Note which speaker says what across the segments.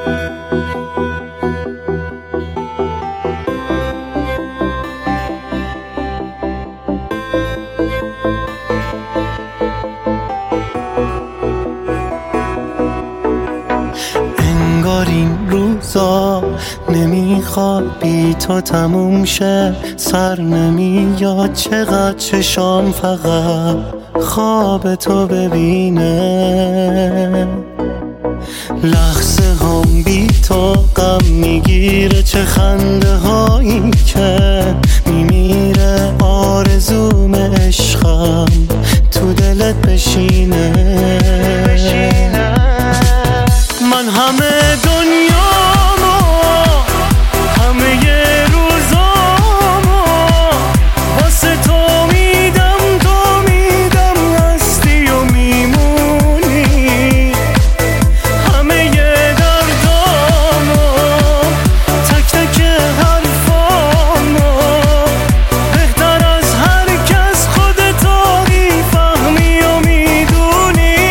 Speaker 1: انگار این روزا نمیخواد بی تو تموم شه، سر نمیاد چقدر چشام فقط خواب تو ببینه. لحظه هم بی تو غم میگیره، چه خنده هایی که میمیره. آرزوم عشقم تو دلت بشینه. من همه دنیامو، همه روزامو واسه تو میدم، تو میدم هستی و میمونی. همه دردامو، تک تک حرفامو، بهتر از هر کس خودتو میفهمی و میدونی.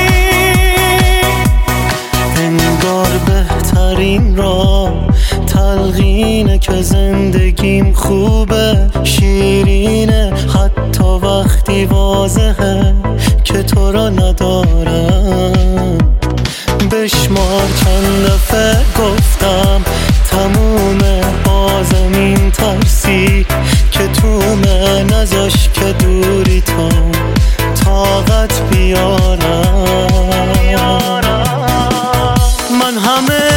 Speaker 1: انگار بهترین را تلقینه که زندگیم خوبه، شیرینه حتی وقتی واضحه که تو را ندارم. بشمار چند دفعه گفتم تمومه، بازم این ترسی که تومه نذاش که دوری تو طاقت بیارم. من همه